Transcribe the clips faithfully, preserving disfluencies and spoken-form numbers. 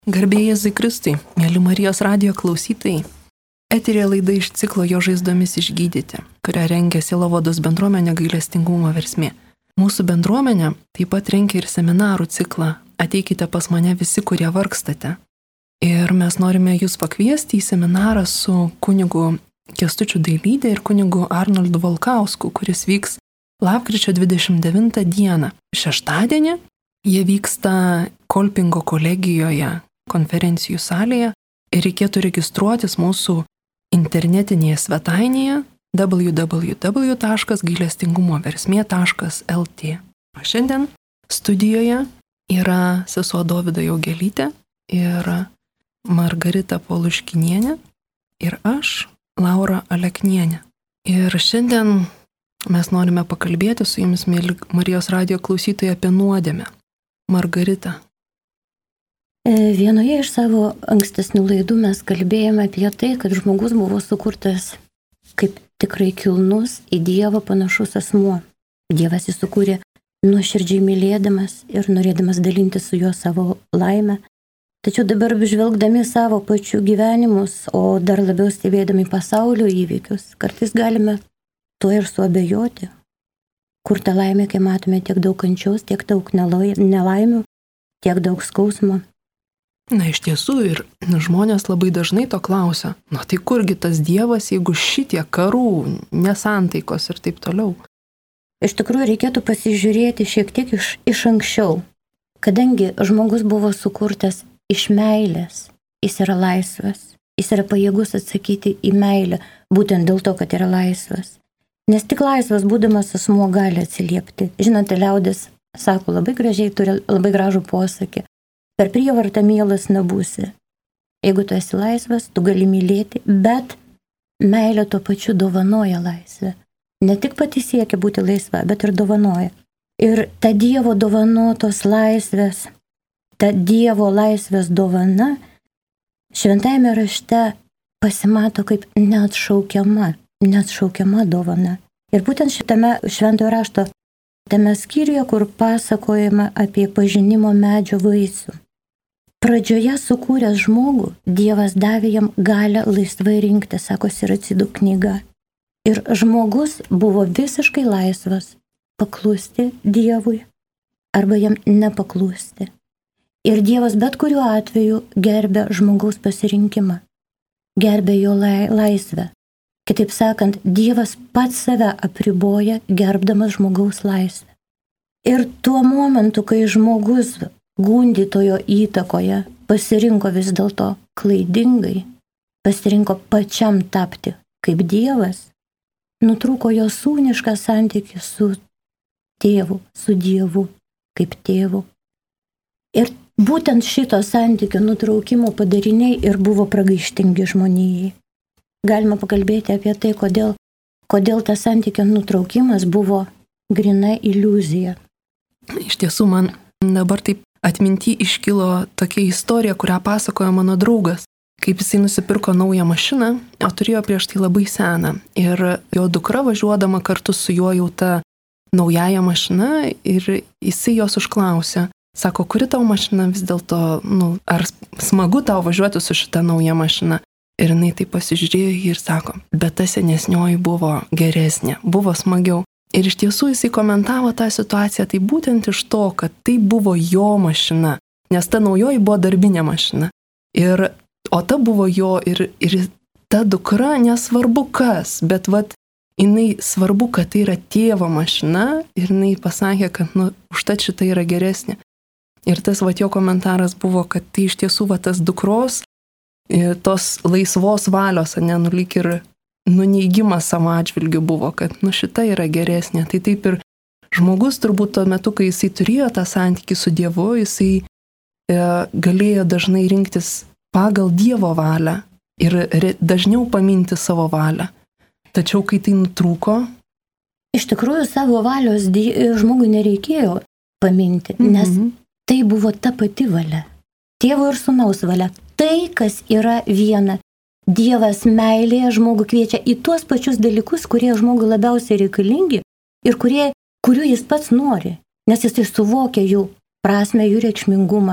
Garbė Jėzui Kristui, mėly Marijos radijo klausytojai. Eterė laida iš ciklo Jo žaizdomis išgydyti, kurią rengia Sielovados bendruomenė Gailestingumo versmė. Mūsų bendruomenė taip pat rengia ir seminarų ciklą Ateikite pas mane visi, kurie vargstate. Ir mes norime jūs pakviesti į seminarą su kunigu Kęstučiu Dailydė ir kunigu Arnoldu Valkausku, kuris vyks lapkričio dvidešimt devintą dieną. Šeštadienį jie vyksta Kolpingo kolegijoje konferencijų salėje ir reikėtų registruotis mūsų internetinėje svetainėje w w w taškas gailestingumoversmė taškas l t. Šiandien studijoje yra sesuo Dovida Jaugelytė ir Margarita Poluškinienė ir aš, Laura Aleknienė. Ir šiandien mes norime pakalbėti su jumis, mėly Marijos radijo klausytojai, apie nuodėmę. Margarita. Vienoje iš savo ankstesnių laidų mes kalbėjome apie tai, kad žmogus buvo sukurtas kaip tikrai kilnus į Dievą panašus asmuo. Dievas jį sukūrė nuoširdžiai mylėdamas ir norėdamas dalinti su juo savo laimę. Tačiau dabar žvelgdami savo pačių gyvenimus, o dar labiau stebėdami pasaulio įvykius, kartais galime tuo ir suabejoti. Kur ta laimė, kai matome tiek daug kančios, tiek daug nelaimių, tiek daug skausmo. Na, iš tiesų, ir žmonės labai dažnai to klausia. Na, tai kurgi tas Dievas, jeigu šitie karų, nesantaikos ir taip toliau? Iš tikrųjų, reikėtų pasižiūrėti šiek tiek iš, iš anksčiau. Kadangi žmogus buvo sukurtas iš meilės, jis yra laisvas. Jis yra pajėgus atsakyti į meilę, būtent dėl to, kad yra laisvas. Nes tik laisvas būdamas asmuo gali atsiliepti. Žinote, liaudis sako labai gražiai, turi labai gražų posakį. Per prievartą mielas nebūsi. Jeigu tu esi laisvas, tu gali mylėti, bet meilė tuo pačiu dovanoja laisvę. Ne tik pati siekia būti laisva, bet ir dovanoja. Ir ta Dievo dovanotos laisvės, ta Dievo laisvės dovana šventajame rašte pasimato kaip neatšaukiama, neatšaukiama dovana. Ir būtent šitame šventojo rašto tame skyriuje, kur pasakojama apie pažinimo medžio vaisių. Pradžioje sukūręs žmogų, Dievas davė jam galią laisvai rinkti, sako Siracidų knyga. Ir žmogus buvo visiškai laisvas paklusti Dievui arba jam nepaklusti. Ir Dievas bet kuriuo atveju gerbė žmogaus pasirinkimą, gerbė jo laisvę. Kitaip sakant, Dievas pats save apriboja, gerbdamas žmogaus laisvę. Ir tuo momentu, kai žmogus gundytojo įtakoje pasirinko vis dėlto klaidingai, pasirinko pačiam tapti kaip Dievas, nutrūko jo sūnišką santykį su tėvu, su Dievu, kaip tėvu. Ir būtent šito santykio nutraukimo padariniai ir buvo pragaištingi žmonijai. Galima pakalbėti apie tai, kodėl, kodėl tas santykio nutraukimas buvo grina iliuzija. Iš tiesų, man dabar taip atminty iškilo tokia istorija, kurią pasakojo mano draugas, kaip jisai nusipirko naują mašiną, o turėjo prieš tai labai seną. Ir jo dukra važiuodama kartu su juo jau tą naująją mašiną ir jisai jos užklausė. Sako, kuri tau mašina vis dėlto, nu, ar smagu tau važiuoti su šita nauja mašina? Ir jinai taip pasižiūrėjo ir sako, bet ta senesnioji buvo geresnė, buvo smagiau. Ir iš tiesų jisai komentavo tą situaciją tai būtent iš to, kad tai buvo jo mašina, nes ta naujoji buvo darbinė mašina. Ir, o ta buvo jo ir, ir ta dukra nesvarbu kas, bet vat, jinai svarbu, kad tai yra tėvo mašina ir jinai pasakė, kad nu, užtat šita yra geresnė. Ir tas vat jo komentaras buvo, kad tai iš tiesų vat tas dukros tos laisvos valios, ne, nu lyg ir nuneigimas savo atžvilgiu buvo, kad nu šita yra geresnė. Tai taip ir žmogus turbūt tuo metu, kai jisai turėjo tą santykį su Dievu, jisai e, galėjo dažnai rinktis pagal Dievo valią ir re, dažniau paminti savo valią. Tačiau kai tai nutrūko... Iš tikrųjų, savo valios die, žmogui nereikėjo paminti, mm-hmm. nes tai buvo ta pati valia. Tėvo ir sūnaus valia. Tai, kas yra viena. Dievas meilėje žmogų kviečia į tuos pačius dalykus, kurie žmogui labiausiai reikalingi ir kurie, kurių jis pats nori, nes jis suvokia jų prasme, jų reikšmingumą.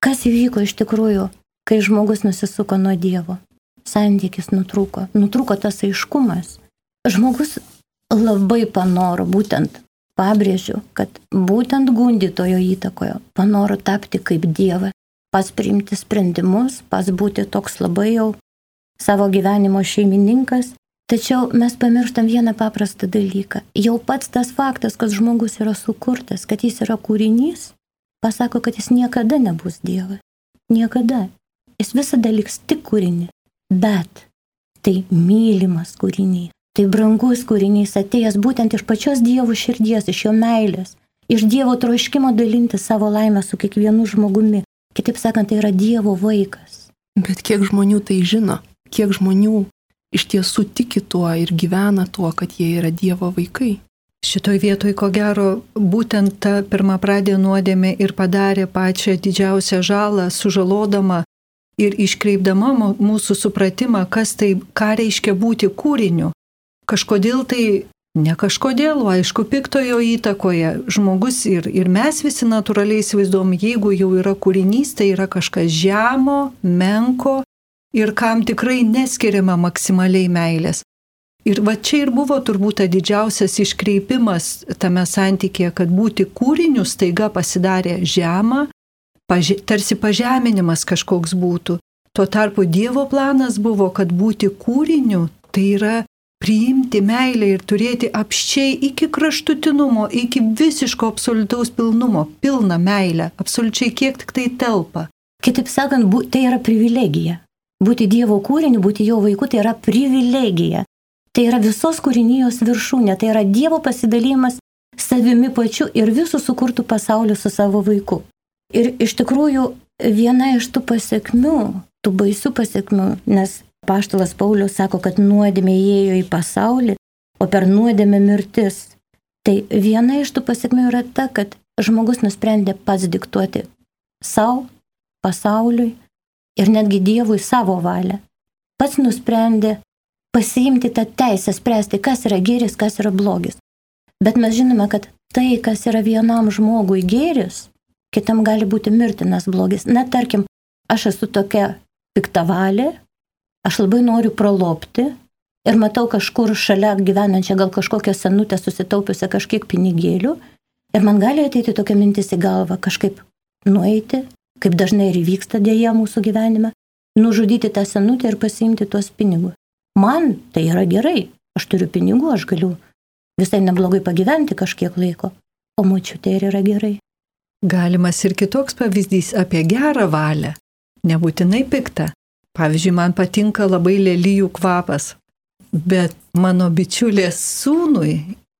Kas įvyko iš tikrųjų, kai žmogus nusisuko nuo Dievo? Santykis nutrūko, nutrūko tas aiškumas. Žmogus labai panoro, būtent, pabrėžiu, kad būtent gundytojo įtakoje panoro tapti kaip Dievas, pats priimti sprendimus, pats būti toks labai jau savo gyvenimo šeimininkas. Tačiau mes pamirštam vieną paprastą dalyką. Jau pats tas faktas, kad žmogus yra sukurtas, kad jis yra kūrinys, pasako, kad jis niekada nebus Dievas. Niekada. Jis visada liks tik kūrinys. Bet tai mylimas kūrinys. Tai brangus kūrinys atėjęs būtent iš pačios Dievo širdies, iš jo meilės, iš Dievo troškimo dalinti savo laimę su kiekvienu žmogumi. Kitaip sakant, tai yra Dievo vaikas. Bet kiek žmonių tai žino? Kiek žmonių iš tiesų tiki tuo ir gyvena tuo, kad jie yra Dievo vaikai? Šitoj vietoj, ko gero, būtent ta pirmapradė nuodėmė ir padarė pačią didžiausią žalą, sužalodama ir iškreipdama mūsų supratimą, kas tai, ką reiškia būti kūriniu. Kažkodėl tai, ne kažkodėl, aišku, piktojo įtakoje žmogus ir, ir mes visi natūraliai įsivaizduom, jeigu jau yra kūrinys, tai yra kažkas žemo, menko ir kam tikrai neskiriama maksimaliai meilės. Ir va čia ir buvo turbūt ta didžiausias iškreipimas tame santykėje, kad būti kūriniu staiga pasidarė žema, paže, tarsi pažeminimas kažkoks būtų. Tuo tarpu Dievo planas buvo, kad būti kūriniu tai yra priimti meilę ir turėti apsčiai iki kraštutinumo, iki visiško absoliutaus pilnumo, pilną meilę, absoliučiai kiek tik tai telpa. Kitaip sakant, tai yra privilegija. Būti Dievo kūriniu, būti jo vaiku, tai yra privilegija. Tai yra visos kūrinijos viršūnė, tai yra Dievo pasidalymas savimi pačiu ir visų sukurtų pasaulių su savo vaiku. Ir iš tikrųjų viena iš tų pasiekmių, tų baisių pasiekmių, nes apaštalas Paulius sako, kad nuodėmė įėjo į pasaulį, o per nuodėmę mirtis. Tai viena iš tų pasiekmių yra ta, kad žmogus nusprendė pats diktuoti savo, pasauliui, ir netgi Dievui savo valią. Pats nusprendė pasiimti tą teisę spręsti, kas yra gėris, kas yra blogis. Bet mes žinome, kad tai, kas yra vienam žmogui gėris, kitam gali būti mirtinas blogis. Na, tarkim, aš esu tokia piktavalė, aš labai noriu pralopti ir matau kažkur šalia gyvenančią gal kažkokią senutę susitaupiusią kažkiek pinigėlių ir man gali ateiti tokia mintis į galvą kažkaip nueiti, kaip dažnai ir įvyksta dėja mūsų gyvenime, nužudyti tą senutę ir pasiimti tuos pinigus. Man tai yra gerai, aš turiu pinigų, aš galiu visai neblogai pagyventi kažkiek laiko, o močiutė ir yra gerai. Galimas ir kitoks pavyzdys apie gerą valią, nebūtinai piktą. Pavyzdžiui, man patinka labai lelijų kvapas, bet mano bičiulės sūnui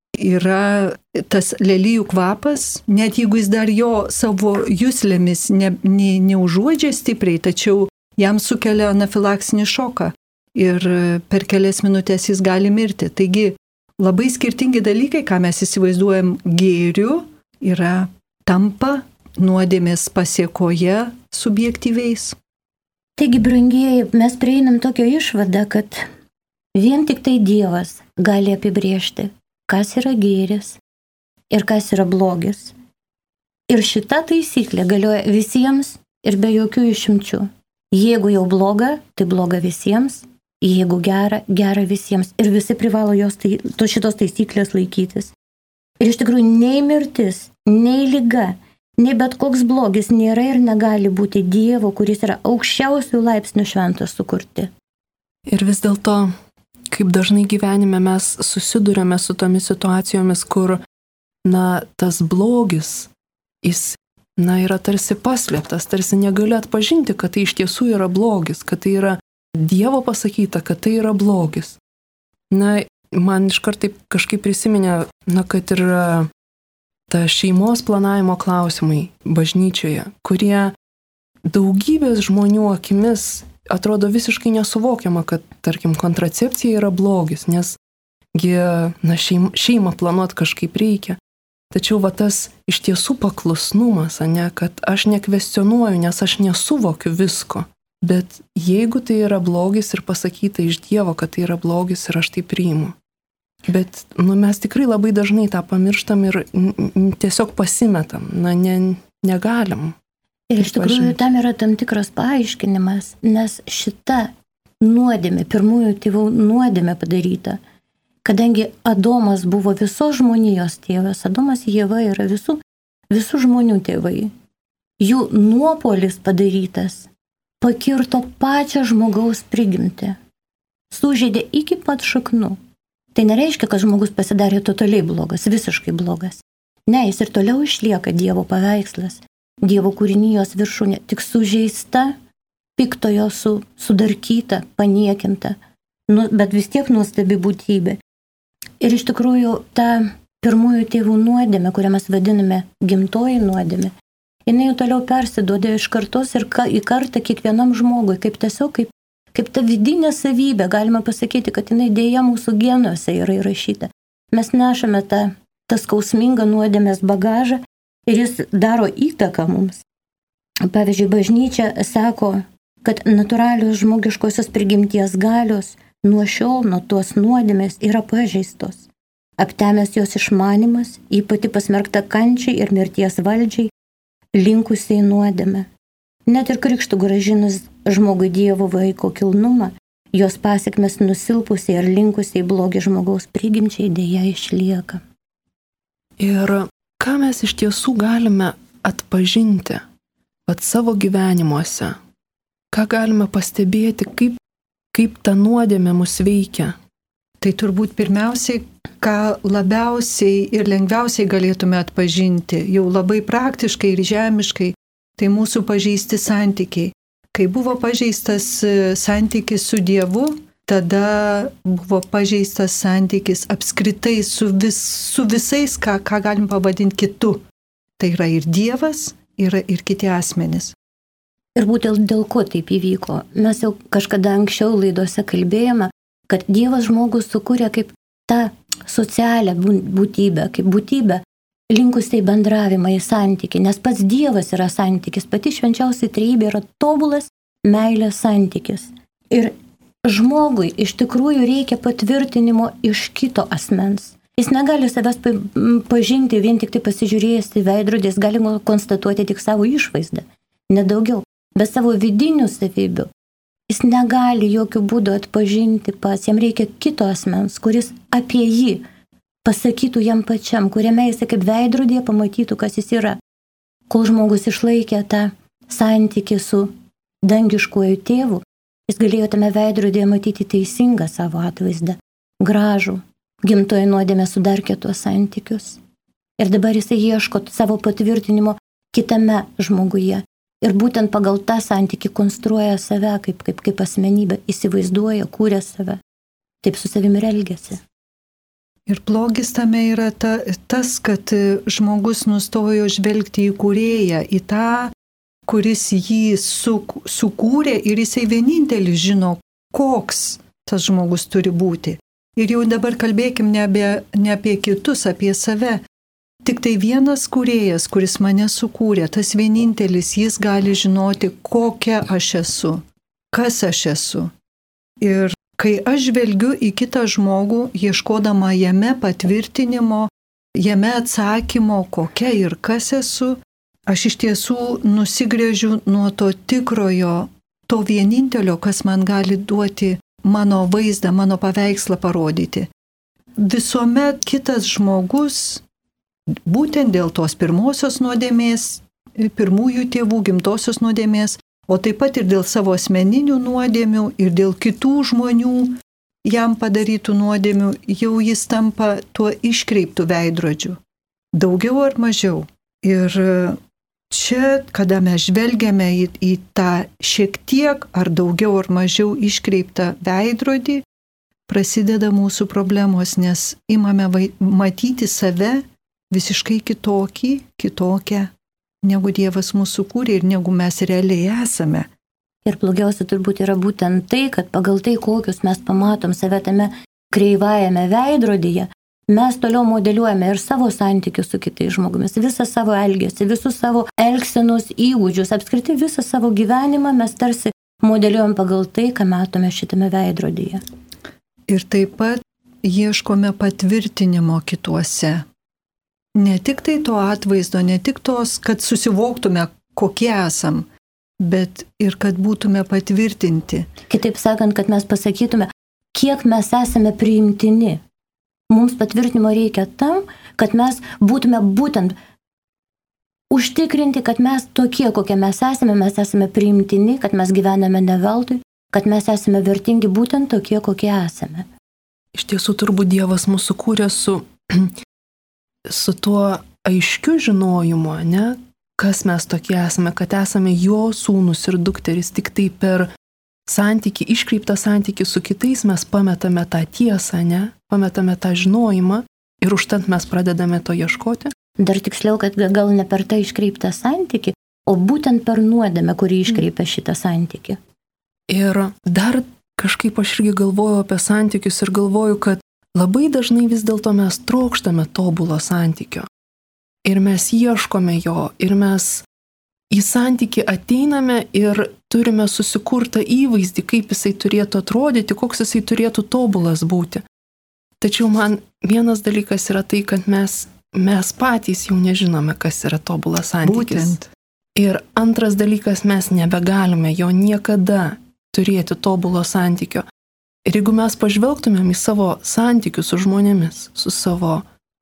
yra tas lelijų kvapas, net jeigu jis dar jo savo juslėmis ne, ne, neužuodžia stipriai, tačiau jam sukelia anafilaksinį šoką ir per kelias minutės jis gali mirti. Taigi labai skirtingi dalykai, ką mes įsivaizduojam gėriu, yra tampa nuodėmės pasiekoje subjektyviais. Taigi, brangieji, mes prieinam tokią išvadą, kad vien tik tai Dievas gali apibrėžti, kas yra gėris ir kas yra blogis. Ir šita taisyklė galioja visiems ir be jokių išimčių. Jeigu jau bloga, tai bloga visiems, jeigu gera, gera visiems. Ir visi privalo jos tai, to šitos taisyklės laikytis. Ir iš tikrųjų nei mirtis, nei liga, nei bet koks blogis nėra ir negali būti Dievo, kuris yra aukščiausių laipsnių šventas sukurti. Ir vis dėlto, kaip dažnai gyvenime mes susidurėme su tomis situacijomis, kur, na, tas blogis, jis, na, yra tarsi paslėptas, tarsi negali atpažinti, kad tai iš tiesų yra blogis, kad tai yra Dievo pasakyta, kad tai yra blogis. Na, man iškart taip kažkaip prisiminė, na, kad ir ta šeimos planavimo klausimai bažnyčioje, kurie daugybės žmonių akimis atrodo visiškai nesuvokiama, kad, tarkim, kontracepcija yra blogis, nes na, šeim, šeimą planuot kažkaip reikia. Tačiau va tas iš tiesų paklusnumas, ne, kad aš nekvestionuoju, nes aš nesuvokiu visko. Bet jeigu tai yra blogis ir pasakyta iš Dievo, kad tai yra blogis ir aš tai priimu. Bet nu, mes tikrai labai dažnai tą pamirštam ir n- n- tiesiog pasimetam, na, ne, negalim. Ir iš tikrųjų tam yra tam tikras paaiškinimas, nes šita nuodėmė, pirmųjų tėvų nuodėmė padaryta, kadangi Adomas buvo visos žmonijos tėvas, Adomas Ieva yra visų, visų žmonių tėvai, jų nuopolis padarytas pakirto pačią žmogaus prigimtį, sužeidė iki pat šaknų. Tai nereiškia, kad žmogus pasidarė totaliai blogas, visiškai blogas. Ne, jis ir toliau išlieka Dievo paveikslas, Dievo kūrinijos viršūnė, tik sužeista, piktojo su, sudarkyta, paniekinta, nu, bet vis tiek nuostabi būtybė. Ir iš tikrųjų ta pirmųjų tėvų nuodėmė, kurią mes vadiname gimtoji nuodėmė, jinai jau toliau persiduoda iš kartos ir ka, į kartą kiekvienam žmogui, kaip tiesiog, kaip, kaip ta vidinė savybė, galima pasakyti, kad jinai dėja mūsų genuose yra įrašyta. Mes nešame tą, tą skausmingą nuodėmės bagažą ir jis daro įtaką mums. Pavyzdžiui, bažnyčia sako, kad natūralios žmogiškosios prigimties galios nuo šiol, nuo tos nuodėmės yra pažeistos. Aptemęs jos išmanimas, ji pati pasmerkta kančiai ir mirties valdžiai, linkusiai nuodėmę. Net ir krikštų gražinus žmogui Dievo vaiko kilnumą, jos pasiekmes nusilpusiai ir linkusiai blogi žmogaus prigimčiai dėja išlieka. Ir ką mes iš tiesų galime atpažinti pat savo gyvenimuose? Ką galime pastebėti, kaip, kaip ta nuodėmė mus veikia? Tai turbūt pirmiausiai, ką labiausiai ir lengviausiai galėtume atpažinti, jau labai praktiškai ir žemiškai, tai mūsų pažeisti santykiai. Kai buvo pažeistas santykis su Dievu, tada buvo pažeistas santykis apskritai su, vis, su visais, ką, ką galim pavadinti kitu. Tai yra ir Dievas, yra ir kiti asmenys. Ir būtent dėl ko taip įvyko. Mes jau kažkada anksčiau laidose kalbėjome, kad Dievas žmogus sukūrė kaip tą socialią būtybę, kaip būtybę linkusiai bendravimą į santykį, nes pats Dievas yra santykis, pati švenčiausia trejybė yra tobulas meilės santykis. Ir žmogui iš tikrųjų reikia patvirtinimo iš kito asmens. Jis negali savęs pažinti vien tik tai pasižiūrėjęs į veidrodį, jis gali konstatuoti tik savo išvaizdą, nedaugiau, be savo vidinių savybių. Jis negali jokių būdų atpažinti pats, jam reikia kito asmens, kuris apie jį pasakytų jam pačiam, kuriame jis kaip veidrodėje pamatytų, kas jis yra. Kol žmogus išlaikė tą santykį su dangiškuoju tėvu, jis galėjo tame veidrodėje matyti teisingą savo atvaizdą, gražų, gimtoji nuodėmė sudarkė tuos santykius. Ir dabar jisai ieško savo patvirtinimo kitame žmoguje. Ir būtent pagal tą santykį konstruoja save kaip, kaip, kaip asmenybę, įsivaizduoja, kūrė save. Taip su savimi ir elgiasi. Ir blogis tame yra ta, tas, kad žmogus nustojo žvelgti į kūrėją, į tą, kuris jį su, sukūrė ir jisai vienintelis žino, koks tas žmogus turi būti. Ir jau dabar kalbėkim ne apie, ne apie kitus, apie save. Tik tai vienas kūrėjas, kuris mane sukūrė, tas vienintelis, jis gali žinoti, kokia aš esu, kas aš esu. Ir kai aš žvelgiu į kitą žmogų, ieškodama jame patvirtinimo, jame atsakymo, kokia ir kas esu, aš iš tiesų nusigręžiu nuo to tikrojo, to vienintelio, kas man gali duoti mano vaizdą, mano paveikslą parodyti. Visuomet kitas žmogus, būtent dėl tos pirmosios nuodėmės, pirmųjų tėvų gimtosios nuodėmės, o taip pat ir dėl savo asmeninių nuodėmių ir dėl kitų žmonių jam padarytų nuodėmių, jau jis tampa tuo iškreiptų veidrodžiu. Daugiau ar mažiau. Ir čia, kada mes žvelgiame į, į tą šiek tiek ar daugiau ar mažiau iškreiptą veidrodį, prasideda mūsų problemos, nes imame vai, matyti save visiškai kitokį, kitokią, negu Dievas mūsų kūrė ir negu mes realiai esame. Ir blogiausia turbūt yra būtent tai, kad pagal tai, kokius mes pamatom save tame kreivajame veidrodyje, mes toliau modeliuojame ir savo santykius su kitais žmogumis, visą savo elgesį, visus savo elgsenos įgūdžius, apskritai visą savo gyvenimą mes tarsi modeliuojam pagal tai, ką matome šitame veidrodyje. Ir taip pat ieškome patvirtinimo kituose. Ne tik tai to atvaizdo, ne tik tos, kad susivoktume, kokie esam, bet ir kad būtume patvirtinti. Kitaip sakant, kad mes pasakytume, kiek mes esame priimtini. Mums patvirtinimo reikia tam, kad mes būtume būtent užtikrinti, kad mes tokie, kokie mes esame, mes esame priimtini, kad mes gyvename ne veltui, kad mes esame vertingi būtent tokie, kokie esame. Iš tiesų, turbūt Dievas mūsų kūrė su, su tuo aiškiu žinojimu, ne, kas mes tokie esame, kad esame jo sūnus ir dukteris, tik tai per santykį, iškreiptą santykį su kitais mes pametame tą tiesą, ne, pametame tą žinojimą ir užtant mes pradedame to ieškoti. Dar tiksliau, kad gal ne per tą iškreiptą santykį, o būtent per nuodėmę, kuri iškreipia šitą santykį. Ir dar kažkaip aš irgi galvoju apie santykius ir galvoju, kad labai dažnai vis dėlto mes trokštame tobulo santykio. Ir mes ieškome jo, ir mes į santykį ateiname ir turime susikurtą įvaizdį, kaip jisai turėtų atrodyti, koks jisai turėtų tobulas būti. Tačiau man vienas dalykas yra tai, kad mes, mes patys jau nežinome, kas yra tobulas santykis. Būtent. Ir antras dalykas, mes nebegalime jo niekada turėti tobulo santykio. Ir jeigu mes pažvelgtumėm į savo santykius su žmonėmis, su savo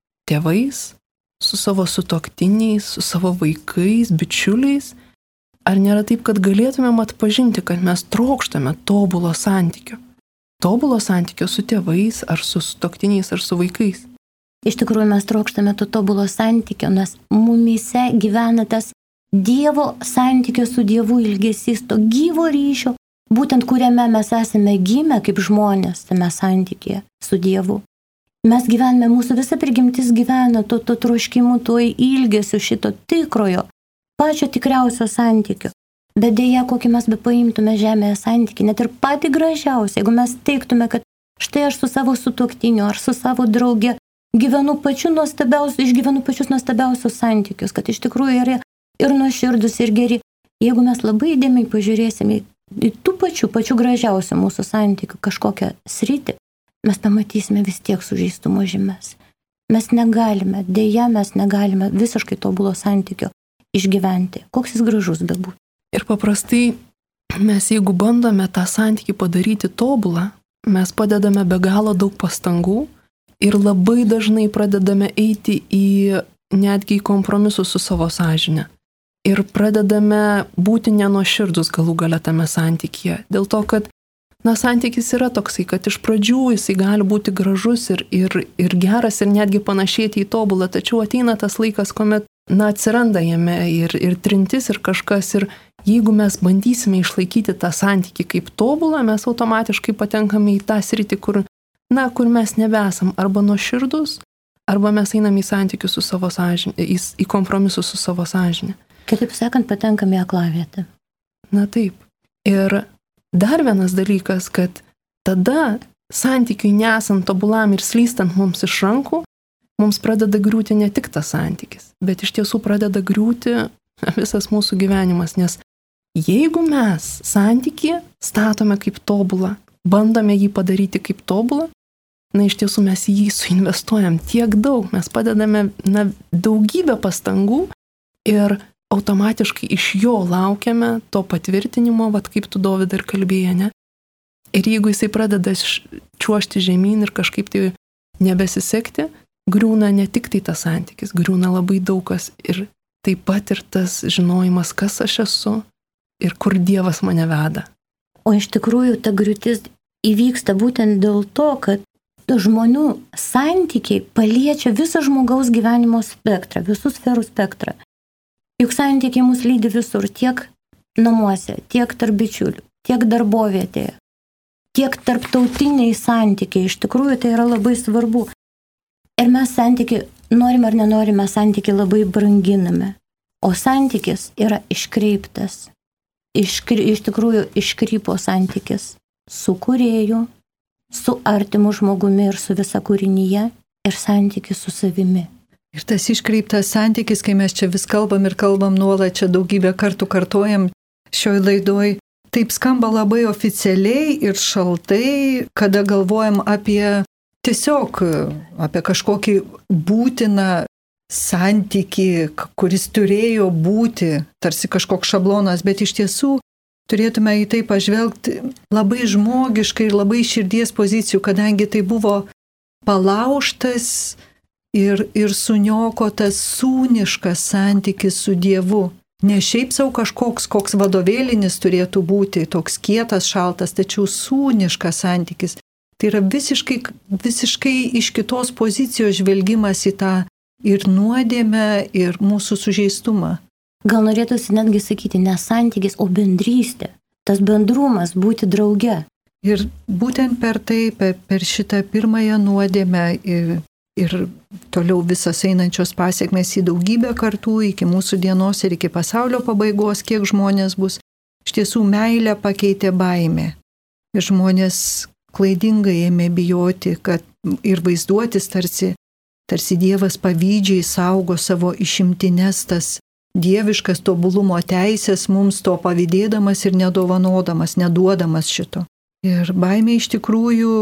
tėvais, su savo sutuoktiniais, su savo vaikais, bičiuliais, ar nėra taip, kad galėtumėm atpažinti, kad mes trokštame tobulo santykio? Tobulo santykio su tėvais, ar su sutuoktiniais, ar su vaikais? Iš tikrųjų mes trokštame to tobulo santykio, nes mumyse gyvena tas Dievo santykio su Dievu ilgesys, to gyvo ryšio, būtent kuriame mes esame gimę kaip žmonės tame santykėje su Dievu. Mes gyvename, mūsų visa prigimtis gyvena to, to troškimu, to ilgesiu šito tikrojo, pačio tikriausio santykio. Bet dėja, kokį mes be paimtume žemėje santykį, net ir patį gražiausią, jeigu mes teiktume, kad štai aš su savo sutuoktiniu ar su savo drauge gyvenu pačiu nuostabiausiu, išgyvenu pačius nuostabiausius santykius, kad iš tikrųjų yra ir nuoširdus, ir geri. Jeigu mes labai įdėmiai pažiūrėsime į tų pačių, pačių gražiausių mūsų santykių kažkokią sritį, mes pamatysime vis tiek sužeistumo žymes. Mes negalime, dėja mes negalime visiškai tobulo santykio išgyventi, koks jis gražus bebūtų. Ir paprastai mes, jeigu bandome tą santykį padaryti tobulą, mes padedame be galo daug pastangų ir labai dažnai pradedame eiti į netgi į kompromisus su savo sąžine. Ir pradedame būti nenuoširdus galų gale tame santykyje. Dėl to, kad na, santykis yra toksai, kad iš pradžių jisai gali būti gražus ir, ir, ir geras ir netgi panašėti į tobulą, tačiau ateina tas laikas, kuomet na, atsiranda jame ir, ir trintis ir kažkas. Ir jeigu mes bandysime išlaikyti tą santykį kaip tobulą, mes automatiškai patenkame į tą sritį, kur, na, kur mes nebesam arba nuoširdus, arba mes einame į santykius su savo sąžinė, į, į kompromisus su savo sąžinė. Kitaip sakant, patenkame į aklavietę. Na taip. Ir dar vienas dalykas, kad tada santykiui nesant tobulam ir slystant mums iš rankų, mums pradeda griūti ne tik tas santykis, bet iš tiesų pradeda griūti visas mūsų gyvenimas, nes jeigu mes santykį statome kaip tobulą, bandome jį padaryti kaip tobulą, na iš tiesų mes jį suinvestuojam tiek daug, mes padedame na, daugybę pastangų ir automatiškai iš jo laukiame to patvirtinimo, vat kaip tu, Dovydai, ir kalbėjai, ne? Ir jeigu jisai pradeda čiuožti žemyn ir kažkaip tai nebesisekti, griūna ne tik tai tas santykis, griūna labai daug kas ir taip pat ir tas žinojimas, kas aš esu ir kur Dievas mane veda. O iš tikrųjų ta griūtis įvyksta būtent dėl to, kad žmonių santykiai paliečia visą žmogaus gyvenimo spektrą, visų sferų spektrą. Juk santykiai mus lydi visur, tiek namuose, tiek tarp bičiulių, tiek darbovietėje, tiek tarptautiniai santykiai. Iš tikrųjų tai yra labai svarbu. Ir mes santykiai, norime ar nenorime, santykiai labai branginame. O santykis yra iškreiptas. Iškri, iš tikrųjų iškrypo santykis su kūrėju, su artimu žmogumi ir su visa kūrinyje ir santykis su savimi. Ir tas iškreiptas santykis, kai mes čia vis kalbam ir kalbam nuolat, čia daugybę kartų kartojam šioj laidoj, taip skamba labai oficialiai ir šaltai, kada galvojam apie tiesiog, apie kažkokį būtiną santykį, kuris turėjo būti, tarsi kažkoks šablonas, bet iš tiesų turėtume į tai pažvelgti labai žmogiškai ir labai širdies pozicijų, kadangi tai buvo palaužtas ir, ir suniokotas sūniškas santykis su Dievu. Ne šiaip savo kažkoks, koks vadovėlinis turėtų būti, toks kietas, šaltas, tačiau sūniškas santykis. Tai yra visiškai, visiškai iš kitos pozicijos žvelgimas į tą ir nuodėmę, ir mūsų sužeistumą. Gal norėtųsi netgi sakyti ne santykis, o bendrystė. Tas bendrumas, būti drauge. Ir būtent per tai, per, per šitą pirmąją nuodėmę ir, ir toliau visas einančios pasiekmes į daugybę kartų, iki mūsų dienos ir iki pasaulio pabaigos, kiek žmonės bus, iš tiesų meilę pakeitė baimė. Ir žmonės klaidingai ėmė bijoti, kad ir vaizduotis tarsi, tarsi Dievas pavydžiai saugo savo išimtines tas dieviškas tobulumo teisės, mums to pavydėdamas ir nedovanodamas, neduodamas šito. Ir baimė iš tikrųjų,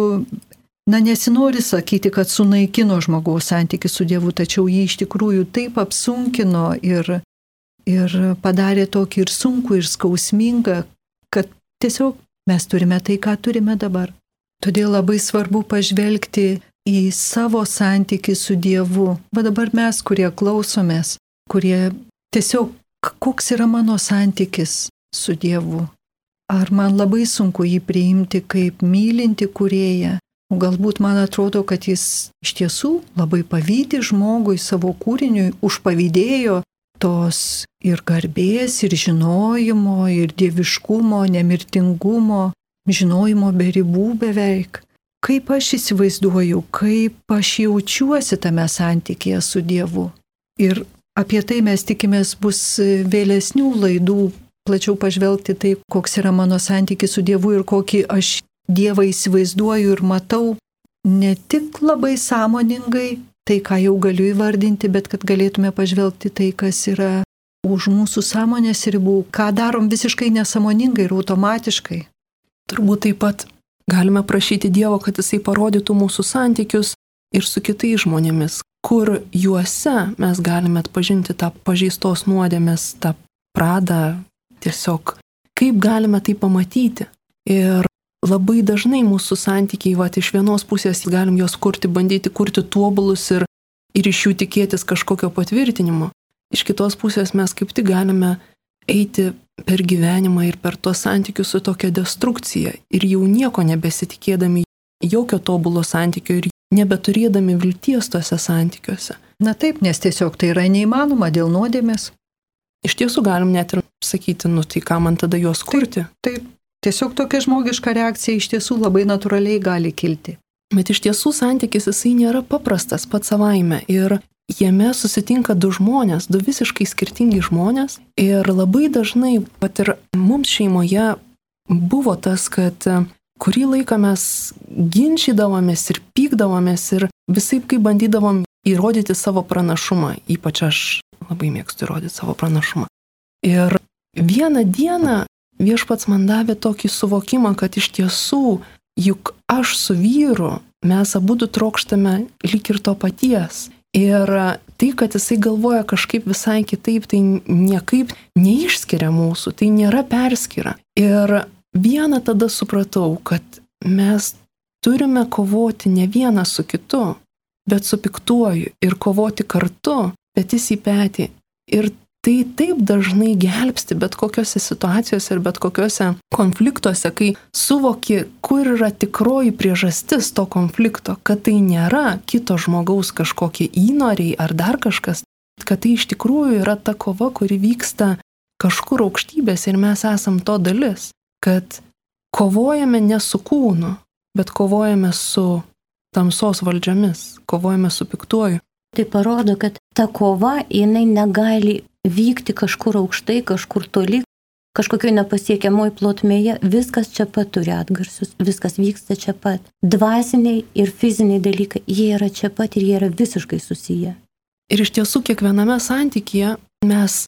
na nesinori sakyti, kad sunaikino žmogaus santykį su Dievu, tačiau jį iš tikrųjų taip apsunkino ir, ir padarė tokį ir sunkų, ir skausmingą, kad tiesiog mes turime tai, ką turime dabar. Todėl labai svarbu pažvelgti į savo santykį su Dievu. Va dabar mes, kurie klausomės, kurie tiesiog, koks yra mano santykis su Dievu. Ar man labai sunku jį priimti kaip mylinti kūrėją? O galbūt man atrodo, kad jis iš tiesų labai pavydi žmogui, savo kūriniui, užpavydėjo tos ir garbės, ir žinojimo, ir dieviškumo, nemirtingumo, žinojimo be ribų beveik. Kaip aš įsivaizduoju, kaip aš jaučiuosi tame santykėje su Dievu. Ir apie tai mes tikimės bus vėlesnių laidų, plačiau pažvelgti tai, koks yra mano santykis su Dievu ir kokį aš Dievą įsivaizduoju ir matau ne tik labai sąmoningai, tai ką jau galiu įvardinti, bet kad galėtume pažvelgti tai, kas yra už mūsų sąmonės ribų, ką darom visiškai nesąmoningai ir automatiškai. Turbūt taip pat galime prašyti Dievo, kad Jisai parodytų mūsų santykius ir su kitais žmonėmis, kur juose mes galime atpažinti tą pažeistos nuodėmės, tą pradą, tiesiog kaip galime tai pamatyti. Ir labai dažnai mūsų santykiai, va, iš vienos pusės galim juos kurti, bandyti kurti tobulus ir, ir iš jų tikėtis kažkokio patvirtinimo. Iš kitos pusės mes kaip tik galime eiti per gyvenimą ir per tuos santykius su tokia destrukcija ir jau nieko nebesitikėdami, jokio tobulo santykio ir nebeturėdami vilties tuose santykiuose. Na taip, nes tiesiog tai yra neįmanoma dėl nuodėmės. Iš tiesų galim net ir sakyti, nu tai ką man tada juos kurti. Taip, taip. Tiesiog tokia žmogiška reakcija iš tiesų labai natūraliai gali kilti. Bet iš tiesų santykis jisai nėra paprastas pats savaime ir jame susitinka du žmonės, du visiškai skirtingi žmonės ir labai dažnai, pat ir mums šeimoje buvo tas, kad kurį laiką mes ginčydavomės ir pykdavomės ir visaip kaip bandydavom įrodyti savo pranašumą, ypač aš labai mėgstu įrodyti savo pranašumą. Ir vieną dieną Viešpats man davė tokį suvokimą, kad iš tiesų, juk aš su vyru, mes abudu trokštame lyg ir to paties. Ir tai, kad jisai galvoja kažkaip visai kitaip, tai niekaip neišskiria mūsų, tai nėra perskyra. Ir vieną tada supratau, kad mes turime kovoti ne vienas su kitu, bet su piktuoju ir kovoti kartu, petys į petį. Ir tai taip dažnai gelbsti bet kokiose situacijose ir bet kokiose konfliktuose, kai suvoki, kur yra tikroji priežastis to konflikto, kad tai nėra kito žmogaus kažkokie įnoriai ar dar kažkas, kad tai iš tikrųjų yra ta kova, kuri vyksta kažkur aukštybėse ir mes esam to dalis, kad kovojame ne su kūnu, bet kovojame su tamsos valdžiomis, kovojame su piktuoju. Tai parodo, kad ta kova, jinai negali vykti kažkur aukštai, kažkur toli, kažkokioj nepasiekiamoj plotmėje, viskas čia pat turi atgarsius, viskas vyksta čia pat. Dvasiniai ir fiziniai dalykai, jie yra čia pat ir jie yra visiškai susiję. Ir iš tiesų kiekviename santykyje mes,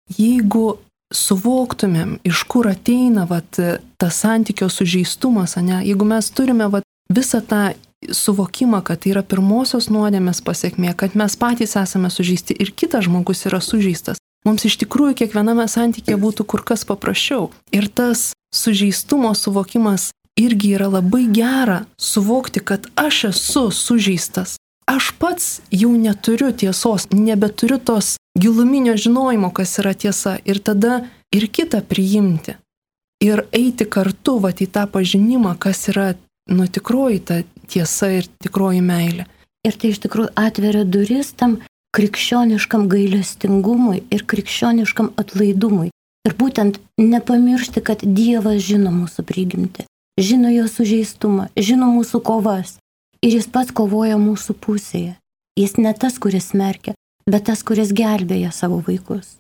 jeigu suvoktumėm, iš kur ateina vat, tas santykio sužeistumas, ane, jeigu mes turime vat, visą tą suvokimą, kad tai yra pirmosios nuodėmės pasiekmė, kad mes patys esame sužeisti ir kitas žmogus yra sužeistas. Mums iš tikrųjų kiekviename santykėje būtų kur kas paprasčiau. Ir tas sužeistumo suvokimas irgi yra labai gera suvokti, kad aš esu sužeistas. Aš pats jau neturiu tiesos, nebeturiu tos giluminio žinojimo, kas yra tiesa. Ir tada ir kitą priimti. Ir eiti kartu vat, į tą pažinimą, kas yra nu tikroji ta tiesa ir tikroji meilė. Ir tai iš tikrųjų atveria duris tam krikščioniškam gailestingumui ir krikščioniškam atlaidumui. Ir būtent nepamiršti, kad Dievas žino mūsų prigimtį, žino jo sužeistumą, žino mūsų kovas. Ir jis pats kovoja mūsų pusėje. Jis ne tas, kuris smerkia, bet tas, kuris gelbėja savo vaikus.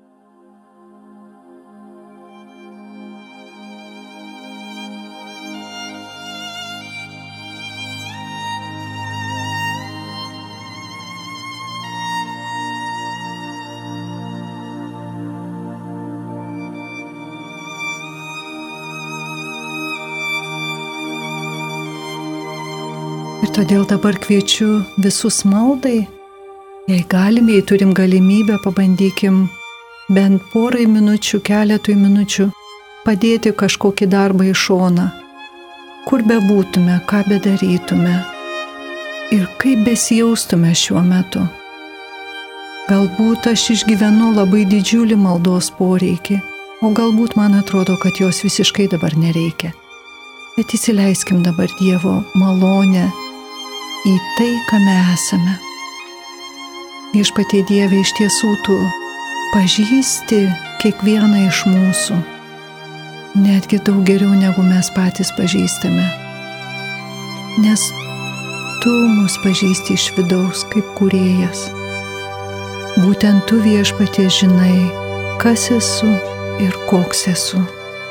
Ir todėl dabar kviečiu visus maldai, jei galim, jei turim galimybę, pabandykim bent porai minučių, keletui minučių padėti kažkokį darbą į šoną, kur bebūtume, ką bedarytume ir kaip besijaustume šiuo metu. Galbūt aš išgyvenu labai didžiulį maldos poreikį, o galbūt man atrodo, kad jos visiškai dabar nereikia. Bet įsileiskim dabar Dievo malonę į tai, kame esame. Viešpatie Dieve, iš tiesų tu pažįsti kiekvieną iš mūsų, netgi daug geriau negu mes patys pažįstame. Nes tu mus pažįsti iš vidaus kaip kūrėjas. Būtent tu, Viešpatie, žinai, kas esu ir koks esu.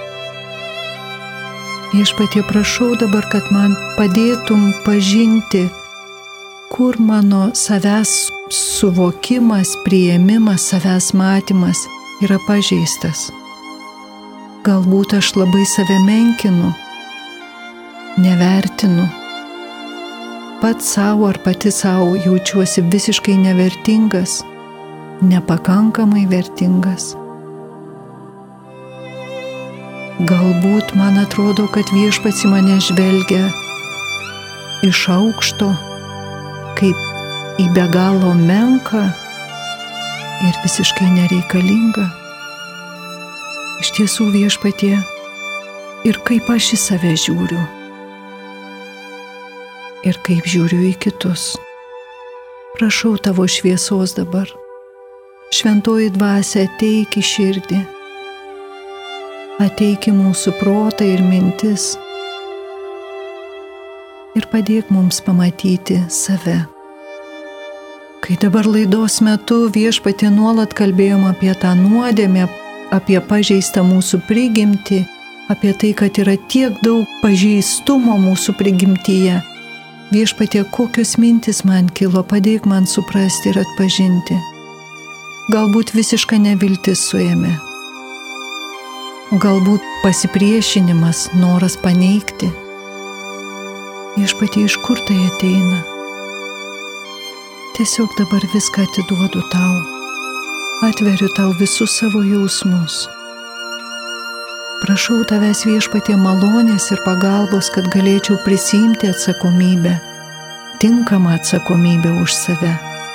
Viešpatie, prašau dabar, kad man padėtum pažinti, kur mano savęs suvokimas, priėmimas, savęs matymas yra pažeistas. Galbūt aš labai save menkinu, nevertinu. Pats savo ar pati savo jaučiuosi visiškai nevertingas, nepakankamai vertingas. Galbūt man atrodo, kad Viešpats į mane žvelgia iš aukšto, kaip į be galo menką ir visiškai nereikalingą. Iš tiesų, Viešpatie, ir kaip aš į save žiūriu, ir kaip žiūriu į kitus. Prašau tavo šviesos dabar. Šventoji dvasia, ateik į širdį, ateik į mūsų protą ir mintis ir padėk mums pamatyti save. Kai dabar laidos metu, Viešpatie, nuolat kalbėjom apie tą nuodėmę, apie pažeistą mūsų prigimtį, apie tai, kad yra tiek daug pažeistumo mūsų prigimtyje. Viešpatie, kokios mintis man kilo, padėk man suprasti ir atpažinti. Galbūt visiška neviltis suėmė. Galbūt pasipriešinimas, noras paneigti. Viešpatie, iš kur tai ateina? Tiesiog dabar viską atiduodu tau. Atveriu tau visus savo jausmus. Prašau tavęs, Viešpatie, malonės ir pagalbos, kad galėčiau prisiimti atsakomybę, tinkamą atsakomybę už save.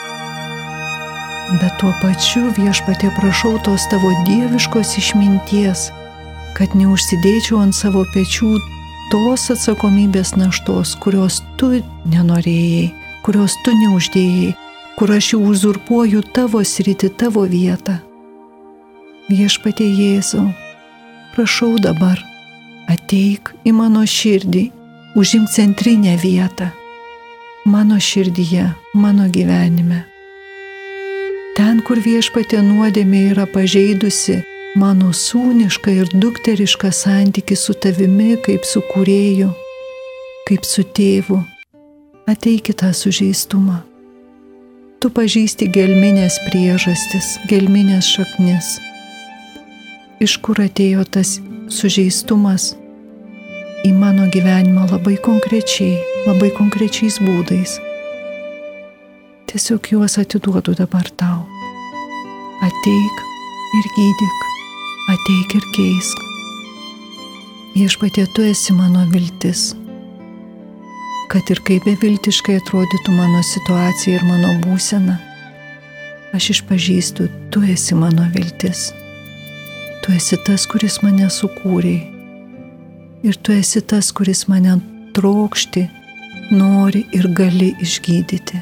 Bet tuo pačiu, Viešpatie, prašau tos tavo dieviškos išminties, kad neužsidėčiau ant savo pečių tos atsakomybės naštos, kurios tu nenorėjai, kurios tu neuždėjai, kur aš jau uzurpuoju tavo sritį, tavo vietą. Viešpatie Jėzau, prašau dabar, ateik į mano širdį, užimk centrinę vietą, mano širdyje, mano gyvenime. Ten, kur Viešpatie nuodėmė yra pažeidusi mano sūnišką ir dukterišką santykį su tavimi, kaip su kūrėju, kaip su tėvu, ateik į tą sužeistumą. Tu pažįsti gelminės priežastis, gelminės šaknis. Iš kur atėjo tas sužeistumas? į mano gyvenimą labai konkrečiai, labai konkrečiais būdais. Tiesiog juos atiduodu dabar tau. Ateik ir gydyk, ateik ir keisk. Viešpatie, tu esi mano viltis. Kad ir kaip beviltiškai atrodytų mano situacija ir mano būsena, aš išpažįstu, tu esi mano viltis. Tu esi tas, kuris mane sukūrė. Ir tu esi tas, kuris mane trokšti, nori ir gali išgydyti.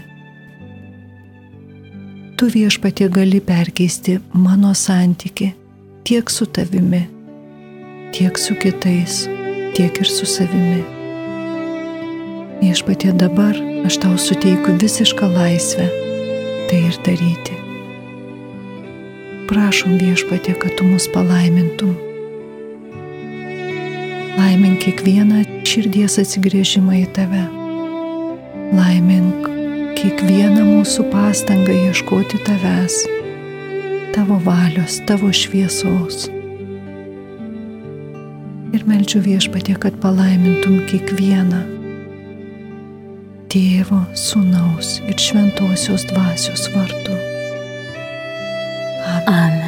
Tu, Viešpatie, gali perkeisti mano santykį tiek su tavimi, tiek su kitais, tiek ir su savimi. Viešpatie, dabar aš tau suteikiu visišką laisvę tai ir daryti. Prašom, Viešpatie, kad tu mus palaimintum. Laimink kiekvieną širdies atsigręžimą į tave. Laimink kiekvieną mūsų pastangą ieškoti tavęs, tavo valios, tavo šviesos. Ir meldžiu, Viešpatie, kad palaimintum kiekvieną Tėvo, Sūnaus ir Šventosios Dvasios vardu. Amen.